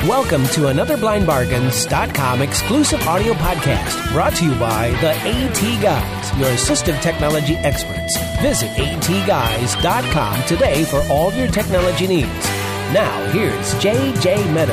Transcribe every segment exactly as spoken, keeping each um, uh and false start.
Welcome to another blind bargains dot com exclusive audio podcast brought to you by the AT Guys, your assistive technology experts. Visit A T guys dot com today for all your technology needs. Now, here's J J Meadow.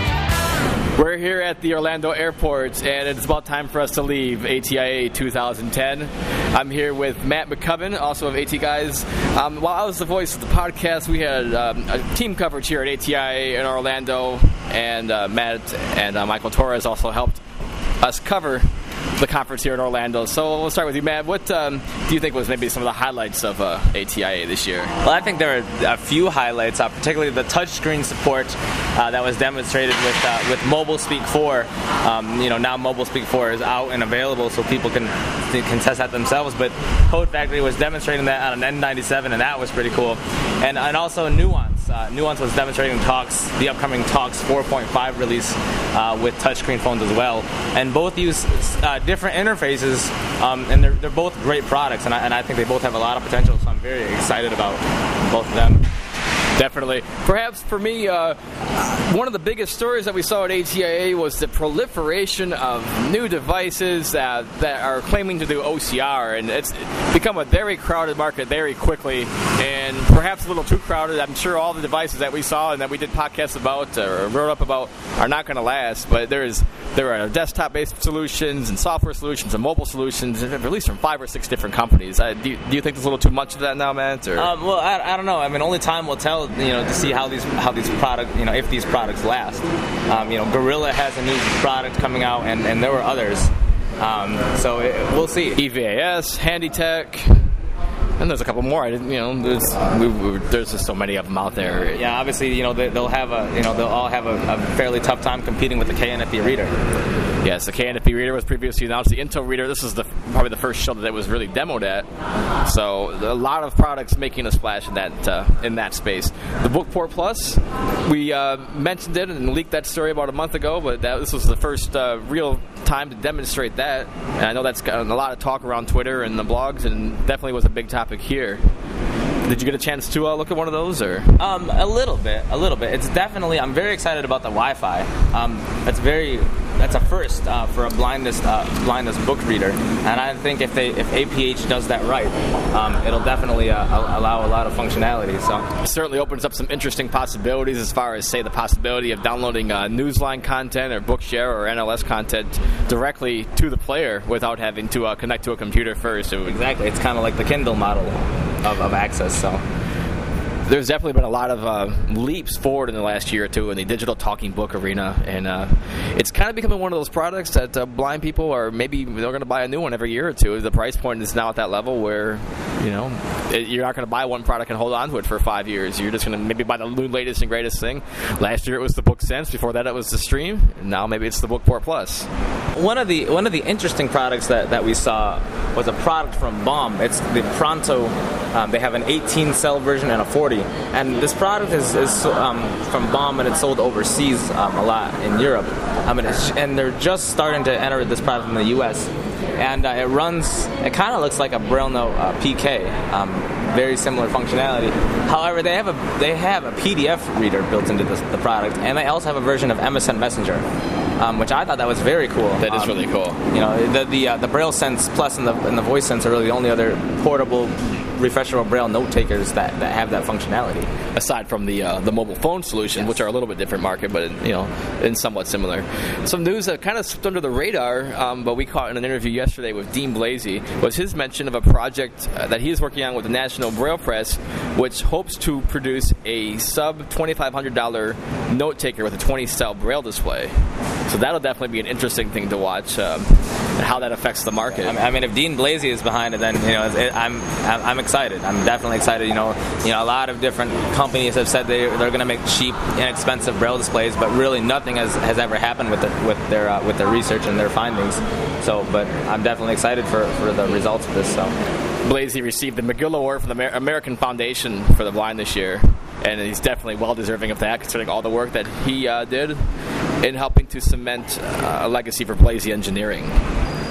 We're here at the Orlando airport, and it's about time for us to leave A T I A twenty ten. I'm here with Matt McCubbin, also of AT Guys. Um, while I was the voice of the podcast, we had um, a team coverage here at A T I A in Orlando, and uh, Matt and uh, Michael Torres also helped us cover the conference here in Orlando. So we'll start with you, Matt. What um, do you think was maybe some of the highlights of uh, A T I A this year? Well, I think there are a few highlights, uh, particularly the touchscreen support uh, that was demonstrated with uh, with Mobile Speak four. Um, you know, now Mobile Speak four is out and available, so people can can test that themselves. But Code Factory was demonstrating that on an N ninety-seven, and that was pretty cool. And and also Nuance. Uh, Nuance was demonstrating Talks, the upcoming Talks four point five release uh, with touchscreen phones as well. And both use uh, different interfaces, um, and they're, they're both great products, and I, and I think they both have a lot of potential, so I'm very excited about both of them. Definitely. Perhaps for me, uh, one of the biggest stories that we saw at A T I A was the proliferation of new devices that, that are claiming to do O C R, and it's become a very crowded market very quickly, and perhaps a little too crowded. I'm sure all the devices that we saw and that we did podcasts about or wrote up about are not going to last, but there is there are desktop-based solutions and software solutions and mobile solutions, released from five or six different companies. Uh, do, you, do you think there's a little too much of that now, Matt? Or? Um, well, I, I don't know. I mean, only time will tell. You know, to see how these how these products, you know, if these products last. Um, you know, Gorilla has a new product coming out, and, and there were others. Um, so it, we'll see. E V A S, Handytech, and there's a couple more. I didn't, you know, there's we, we, there's just so many of them out there. Yeah, obviously, you know, they, they'll have a, you know, they'll all have a, a fairly tough time competing with the K N F B reader. Yes, the K N F B reader was previously announced. The Intel reader, this is the probably the first show that it was really demoed at. So a lot of products making a splash in that uh, in that space. The Bookport Plus, we uh, mentioned it and leaked that story about a month ago, but that, this was the first uh, real time to demonstrate that. And I know that's gotten a lot of talk around Twitter and the blogs, and definitely was a big topic here. Did you get a chance to uh, look at one of those, or? Um, a little bit, a little bit. It's definitely. I'm very excited about the Wi-Fi. Um, that's very. That's a first uh, for a blindness uh, blindness book reader, and I think if they if A P H does that right, um, it'll definitely uh, allow a lot of functionality. So it certainly opens up some interesting possibilities as far as, say, the possibility of downloading uh, Newsline content or Bookshare or N L S content directly to the player without having to uh, connect to a computer first. It would, exactly, it's kind of like the Kindle model of, of access. So there's definitely been a lot of uh, leaps forward in the last year or two in the digital talking book arena, and uh, it's kind of becoming one of those products that uh, blind people are maybe they're going to buy a new one every year or two. The price point is now at that level where, you know, it, you're not going to buy one product and hold on to it for five years. You're just going to maybe buy the latest and greatest thing. Last year it was the Book Sense. Before that it was the Stream. And now maybe it's the Bookport Plus. One of the one of the interesting products that, that we saw was a product from Bomb. It's the Pronto. Um, they have an eighteen cell version and a forty. And this product is, is um, from Bomb, and it's sold overseas um, a lot in Europe. Um, and, it's, and they're just starting to enter this product in the U S. And uh, it runs, it kind of looks like a Braille Note uh, P K. Um, very similar functionality. However, they have a they have a P D F reader built into this, the product, and they also have a version of M S N Messenger, um, which I thought that was very cool. That is um, really cool. You know, the the, uh, the Braille Sense Plus and the and the Voice Sense are really the only other portable refreshable Braille note takers that, that have that functionality. Aside from the uh, the mobile phone solution, yes, which are a little bit different market, but you know, and somewhat similar. Some news that kind of slipped under the radar, um, but we caught in an interview yesterday with Dean Blasey, was his mention of a project uh, that he is working on with the National Braille Press, which hopes to produce a sub twenty-five hundred dollars note taker with a twenty cell Braille display. So that'll definitely be an interesting thing to watch, um, and how that affects the market. I mean, if Dean Blasey is behind it, then you know, it, I'm I'm excited. I'm definitely excited. You know, you know, a lot of different companies have said they they're going to make cheap, inexpensive Braille displays, but really nothing has, has ever happened with it, with their uh, with their research and their findings. So, but I'm definitely excited for, for the results of this. So, Blasey received the McGill Award from the Amer- American Foundation for the Blind this year, and he's definitely well deserving of that, considering all the work that he uh, did in helping to cement uh, a legacy for Blasey engineering.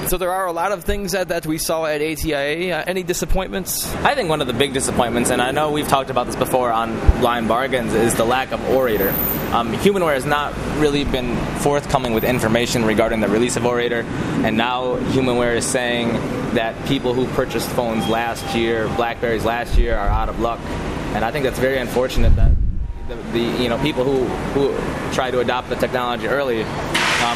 So there are a lot of things that, that we saw at A T I A. Uh, any disappointments? I think one of the big disappointments, and I know we've talked about this before on Blind Bargains, is the lack of Orator. Um, Humanware has not really been forthcoming with information regarding the release of Orator, and now Humanware is saying that people who purchased phones last year, BlackBerries last year, are out of luck. And I think that's very unfortunate that the, the you know people who, who try to adopt the technology early um,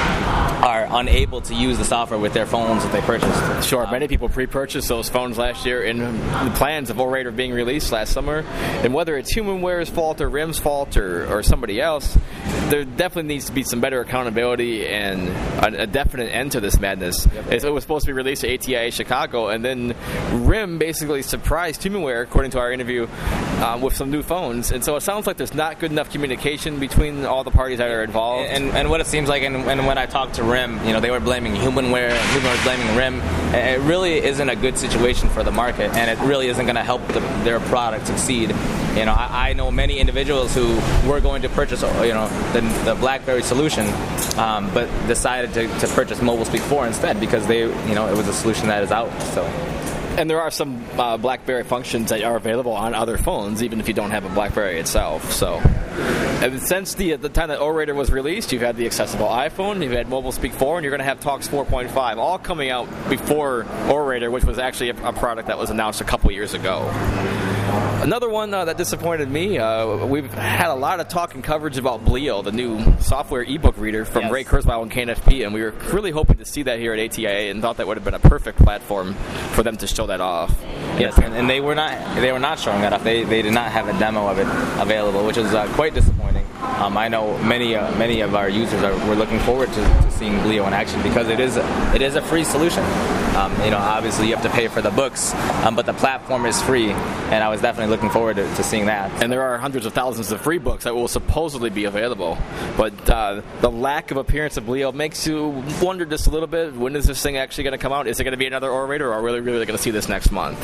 are unable to use the software with their phones that they purchased. Sure, many people pre-purchased those phones last year in the plans of Orator being released last summer. And whether it's Humanware's fault or RIM's fault or, or somebody else, there definitely needs to be some better accountability and a, a definite end to this madness. Yep. It was supposed to be released at A T I A Chicago, and then RIM basically surprised Humanware, according to our interview, um, with some new phones. And so it sounds like there's not good enough communication between all the parties that are involved. And, and what it seems like, and, and when I talked to RIM, you know, they were blaming Humanware, and Humanware was blaming RIM. It really isn't a good situation for the market, and it really isn't going to help the, their product succeed. You know, I, I know many individuals who were going to purchase, you know, the, the BlackBerry solution, um, but decided to, to purchase MobileSpeak four instead because they, you know, it was a solution that is out. So. And there are some uh, BlackBerry functions that are available on other phones, even if you don't have a BlackBerry itself. So, and since the the time that Orator was released, you've had the accessible iPhone, you've had MobileSpeak four, and you're going to have Talks four point five, all coming out before Orator, which was actually a, a product that was announced a couple years ago. Another one uh, that disappointed me, uh, we've had a lot of talk and coverage about Bleo, the new software ebook reader from yes. Ray Kurzweil and K N F P, and we were really hoping to see that here at A T I A and thought that would have been a perfect platform for them to show that off. Yes, and, and they were not they were not showing that off. They they did not have a demo of it available, which is uh, quite disappointing. Um, I know many uh, many of our users are were looking forward to, to seeing Bleo in action because it is a, it is a free solution. Um, you know, obviously you have to pay for the books, um, but the platform is free, and I was definitely looking forward to, to seeing that. And there are hundreds of thousands of free books that will supposedly be available, but uh, the lack of appearance of Bleo makes you wonder just a little bit, when is this thing actually going to come out? Is it going to be another Orator, or are we really, really going to see this next month?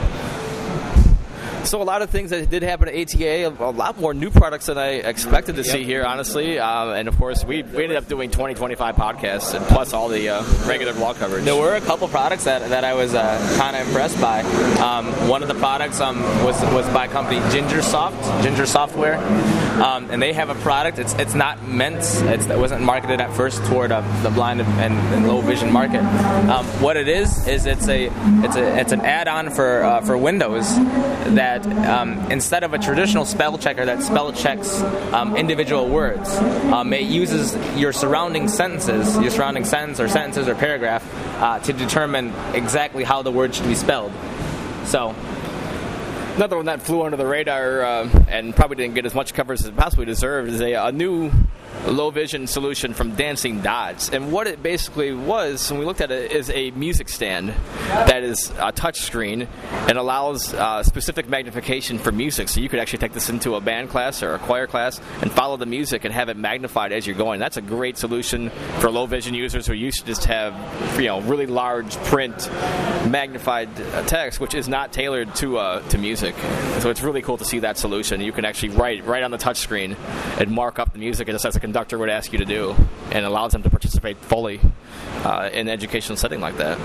So a lot of things that did happen at A T A, a lot more new products than I expected to yep. see here, honestly. Um, and, of course, we, we ended up doing twenty, twenty-five podcasts, and plus all the uh, regular blog coverage. There were a couple products that, that I was uh, kind of impressed by. Um, one of the products um, was was by a company, Gingersoft, Ginger Software. Um, and they have a product. It's it's not meant, it's, it wasn't marketed at first toward uh, the blind and, and low vision market. Um, what it is, is it's a it's a it's an add-on for uh, for Windows that Um, instead of a traditional spell checker that spell checks um, individual words, um, it uses your surrounding sentences, your surrounding sentence or sentences or paragraph uh, to determine exactly how the word should be spelled. So, another one that flew under the radar uh, and probably didn't get as much coverage as it possibly deserved is a, a new low vision solution from Dancing Dots. And what it basically was, when we looked at it, is a music stand that is a touch screen and allows uh, specific magnification for music. So you could actually take this into a band class or a choir class and follow the music and have it magnified as you're going. That's a great solution for low vision users who used to just have, you know, really large print magnified text, which is not tailored to uh, to music. So it's really cool to see that solution. You can actually write right on the touch screen and mark up the music just as a conductor would ask you to do, and allows them to participate fully uh, in an educational setting like that.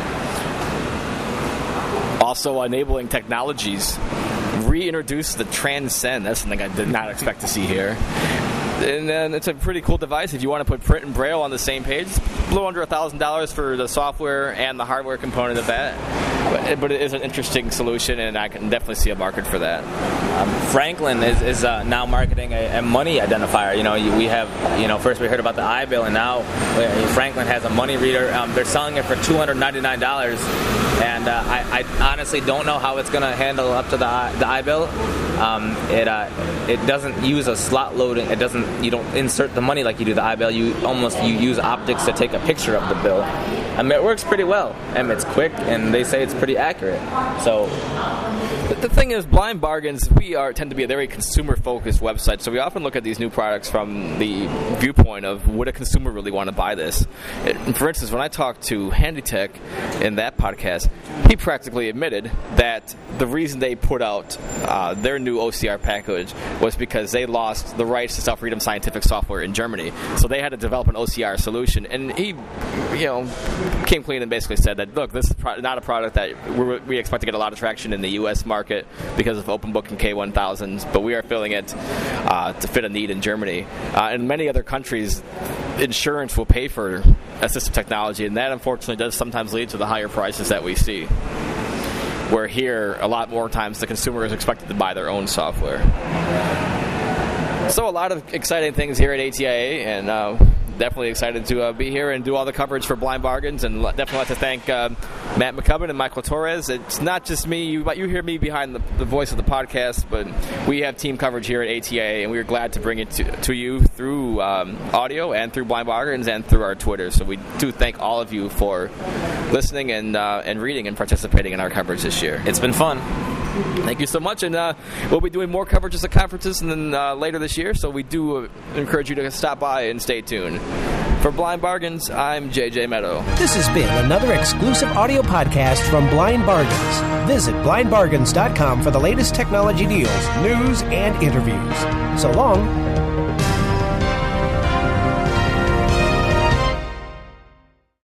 Also, enabling technologies reintroduce the Transcend. That's something I did not expect to see here. And then it's a pretty cool device if you want to put print and braille on the same page. It's a little under one thousand dollars for the software and the hardware component of that. But, but it is an interesting solution, and I can definitely see a market for that. Um, Franklin is, is uh, now marketing a, a money identifier. You know, you, we have, you know, first we heard about the iBill, and now uh, Franklin has a money reader. Um, they're selling it for two hundred ninety-nine dollars, and uh, I, I honestly don't know how it's going to handle up to the the iBill. Um, it uh, it doesn't use a slot loading. It doesn't. You don't insert the money like you do the iBill. You almost you use optics to take a picture of the bill. I mean, it works pretty well, and it's quick, and they say it's pretty accurate. So, the thing is, Blind Bargains, we are tend to be a very consumer-focused website, so we often look at these new products from the viewpoint of, would a consumer really want to buy this? And for instance, when I talked to HandyTech in that podcast, he practically admitted that the reason they put out uh, their new O C R package was because they lost the rights to Self-Freedom Scientific software in Germany, so they had to develop an O C R solution. And he, you know, came clean and basically said that, look, this is pro- not a product that we're, we expect to get a lot of traction in the U S market because of OpenBook and K one thousands, but we are filling it uh, to fit a need in Germany. Uh, in many other countries, insurance will pay for assistive technology, and that unfortunately does sometimes lead to the higher prices that we see. Where here, a lot more times the consumer is expected to buy their own software. So a lot of exciting things here at A T I A, and uh, definitely excited to uh, be here and do all the coverage for Blind Bargains, and definitely like to thank uh, Matt McCubbin and Michael Torres. It's not just me. You, you hear me behind the, the voice of the podcast, but we have team coverage here at A T I A, and we're glad to bring it to, to you through um, audio and through Blind Bargains and through our Twitter. So we do thank all of you for listening and uh, and reading and participating in our coverage this year. It's been fun. Thank you so much, and uh, we'll be doing more coverages at conferences and then uh, later this year, so we do uh, encourage you to stop by and stay tuned. For Blind Bargains, I'm J J Meadow. This has been another exclusive audio podcast from Blind Bargains. Visit blind bargains dot com for the latest technology deals, news, and interviews. So long.